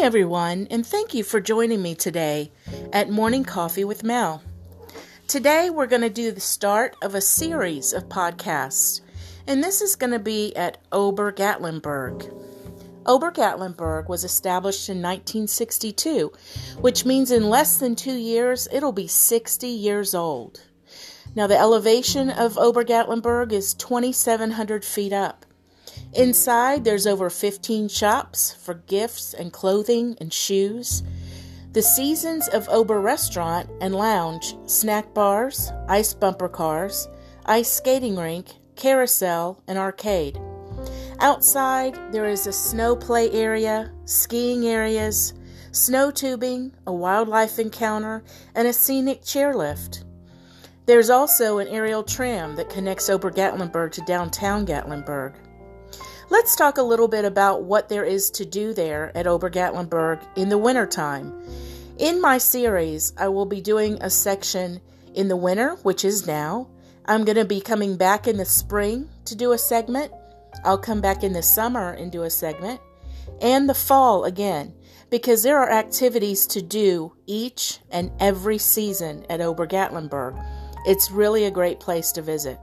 Hi everyone, and thank you for joining me today at Morning Coffee with Mel. Today we're going to do the start of a series of podcasts, and this is going to be at Ober-Gatlinburg. Ober-Gatlinburg was established in 1962, which means in less than 2 years it'll be 60 years old. Now the elevation of Ober-Gatlinburg is 2,700 feet up. Inside, there's over 15 shops for gifts and clothing and shoes. The Seasons of Ober Restaurant and Lounge, snack bars, ice bumper cars, ice skating rink, carousel, and arcade. Outside, there is a snow play area, skiing areas, snow tubing, a wildlife encounter, and a scenic chairlift. There's also an aerial tram that connects Ober-Gatlinburg to downtown Gatlinburg. Let's talk a little bit about what there is to do there at Ober-Gatlinburg in the wintertime. In my series, I will be doing a section in the winter, which is now. I'm going to be coming back in the spring to do a segment. I'll come back in the summer and do a segment. And the fall again, because there are activities to do each and every season at Ober-Gatlinburg. It's really a great place to visit.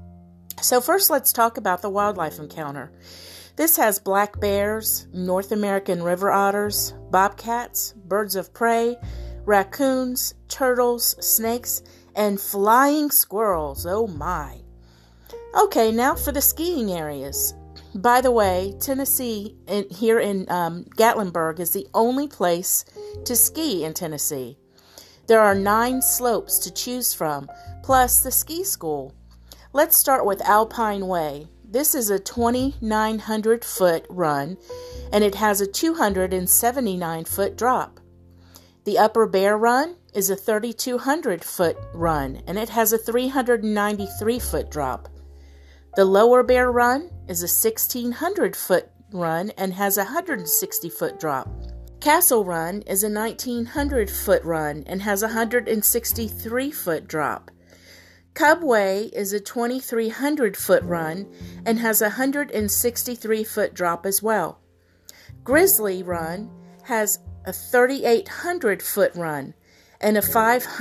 So first, let's talk about the wildlife encounter. This has black bears, North American river otters, bobcats, birds of prey, raccoons, turtles, snakes, and flying squirrels. Oh my. Okay, now for the skiing areas. By the way, Tennessee, here in Gatlinburg, is the only place to ski in Tennessee. There are 9 slopes to choose from, plus the ski school. Let's start with Alpine Way. This is a 2,900-foot run, and it has a 279-foot drop. The Upper Bear Run is a 3,200-foot run, and it has a 393-foot drop. The Lower Bear Run is a 1,600-foot run and has a 160-foot drop. Castle Run is a 1,900-foot run and has a 163-foot drop. Cubway is a 2,300-foot run and has a 163-foot drop as well. Grizzly Run has a 3,800-foot run and a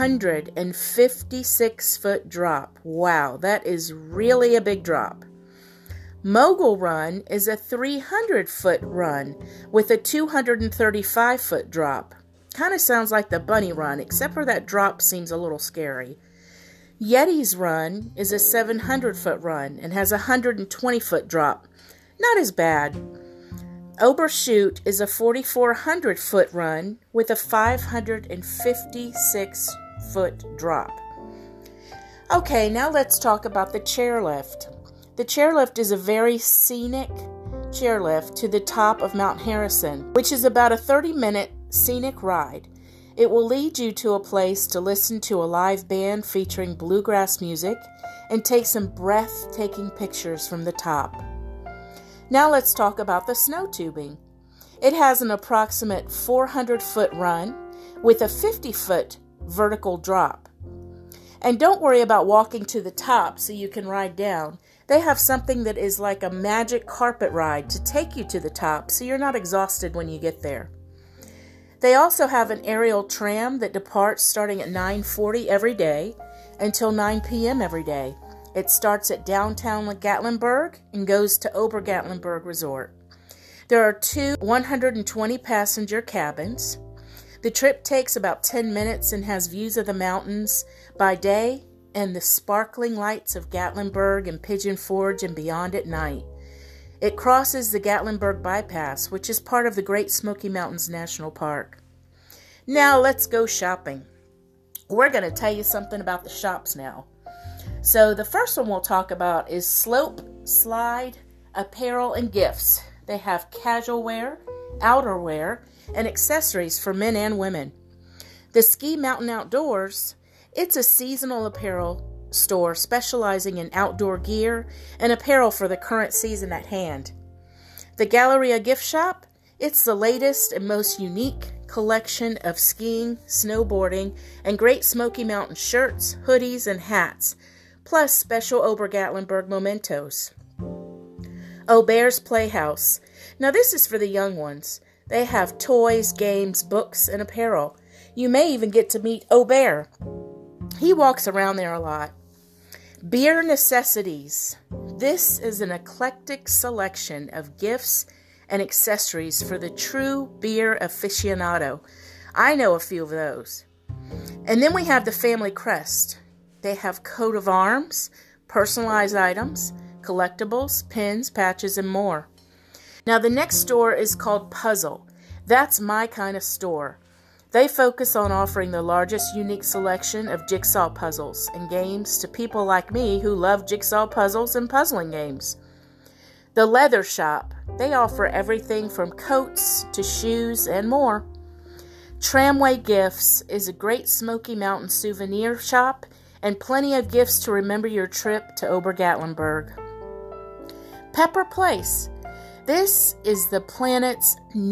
556-foot drop. Wow, that is really a big drop. Mogul Run is a 300-foot run with a 235-foot drop. Kind of sounds like the Bunny Run, except for that drop seems a little scary. Yeti's Run is a 700-foot run and has a 120-foot drop. Not as bad. Oberschute is a 4,400-foot run with a 556-foot drop. Okay, now let's talk about the chairlift. The chairlift is a very scenic chairlift to the top of Mount Harrison, which is about a 30-minute scenic ride. It will lead you to a place to listen to a live band featuring bluegrass music and take some breathtaking pictures from the top. Now let's talk about the snow tubing. It has an approximate 400-foot run with a 50-foot vertical drop. And don't worry about walking to the top so you can ride down. They have something that is like a magic carpet ride to take you to the top so you're not exhausted when you get there. They also have an aerial tram that departs starting at 9:40 every day until 9 p.m. every day. It starts at downtown Gatlinburg and goes to Ober-Gatlinburg Resort. There are 2 120-passenger cabins. The trip takes about 10 minutes and has views of the mountains by day and the sparkling lights of Gatlinburg and Pigeon Forge and beyond at night. It crosses the Gatlinburg Bypass, which is part of the Great Smoky Mountains National Park. Now let's go shopping. We're going to tell you something about the shops now. So the first one we'll talk about is Slope Slide Apparel and Gifts. They have casual wear, outerwear, and accessories for men and women. The Ski Mountain Outdoors, it's a seasonal apparel store specializing in outdoor gear and apparel for the current season at hand. The Galleria Gift Shop, it's the latest and most unique collection of skiing, snowboarding, and Great Smoky Mountain shirts, hoodies, and hats, plus special Ober-Gatlinburg mementos. Aubert's Playhouse. Now this is for the young ones. They have toys, games, books, and apparel. You may even get to meet Aubert. He walks around there a lot. Beer necessities. This is an eclectic selection of gifts and accessories for the true beer aficionado. I know a few of those. And then we have the family crest. They have coat of arms, personalized items, collectibles, pins, patches, and more. Now the next store is called Puzzle. That's my kind of store. They focus on offering the largest unique selection of jigsaw puzzles and games to people like me who love jigsaw puzzles and puzzling games. The Leather Shop. They offer everything from coats to shoes and more. Tramway Gifts is a great Smoky Mountain souvenir shop and plenty of gifts to remember your trip to Ober-Gatlinburg. Pepper Place. This is the planet's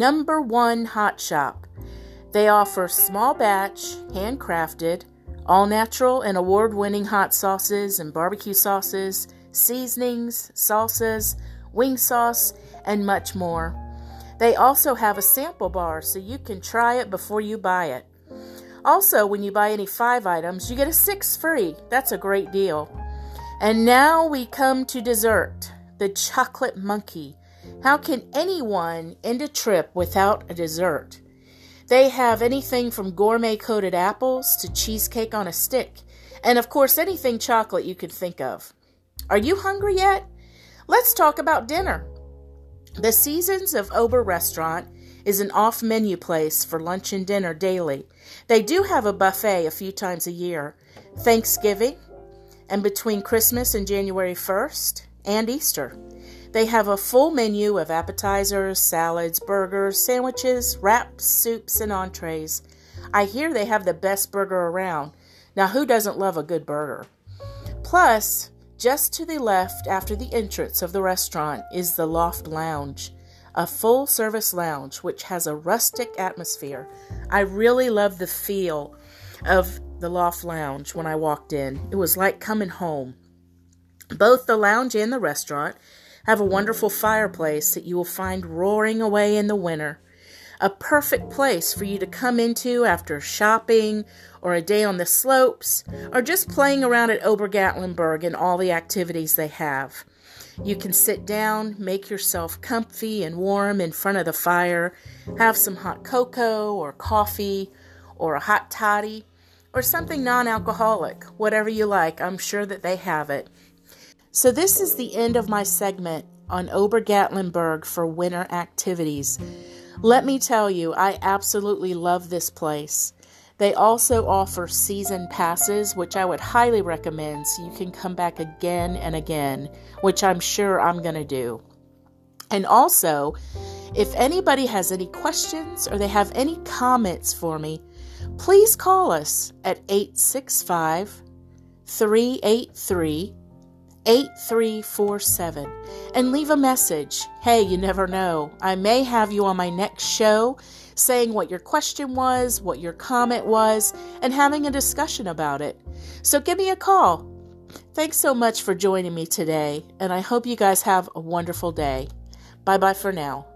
#1 hot shop. They offer small batch, handcrafted, all-natural and award-winning hot sauces and barbecue sauces, seasonings, salsas, wing sauce, and much more. They also have a sample bar so you can try it before you buy it. Also, when you buy any 5 items, you get a 6 free. That's a great deal. And now we come to dessert, the Chocolate Monkey. How can anyone end a trip without a dessert? They have anything from gourmet coated apples to cheesecake on a stick, and of course anything chocolate you could think of. Are you hungry yet? Let's talk about dinner. The Seasons of Ober Restaurant is an off-menu place for lunch and dinner daily. They do have a buffet a few times a year, Thanksgiving, and between Christmas and January 1st, and Easter. They have a full menu of appetizers, salads, burgers, sandwiches, wraps, soups, and entrees. I hear they have the best burger around. Now, who doesn't love a good burger? Plus, just to the left after the entrance of the restaurant is the Loft Lounge, a full-service lounge which has a rustic atmosphere. I really love the feel of the Loft Lounge when I walked in. It was like coming home. Both the lounge and the restaurant have a wonderful fireplace that you will find roaring away in the winter. A perfect place for you to come into after shopping or a day on the slopes or just playing around at Ober-Gatlinburg and all the activities they have. You can sit down, make yourself comfy and warm in front of the fire, have some hot cocoa or coffee or a hot toddy or something non-alcoholic, whatever you like. I'm sure that they have it. So this is the end of my segment on Ober-Gatlinburg for winter activities. Let me tell you, I absolutely love this place. They also offer season passes, which I would highly recommend so you can come back again and again, which I'm sure I'm going to do. And also, if anybody has any questions or they have any comments for me, please call us at 865-383-8347 and leave a message. Hey, you never know. I may have you on my next show saying what your question was, what your comment was, and having a discussion about it. So give me a call. Thanks so much for joining me today, and I hope you guys have a wonderful day. Bye-bye for now.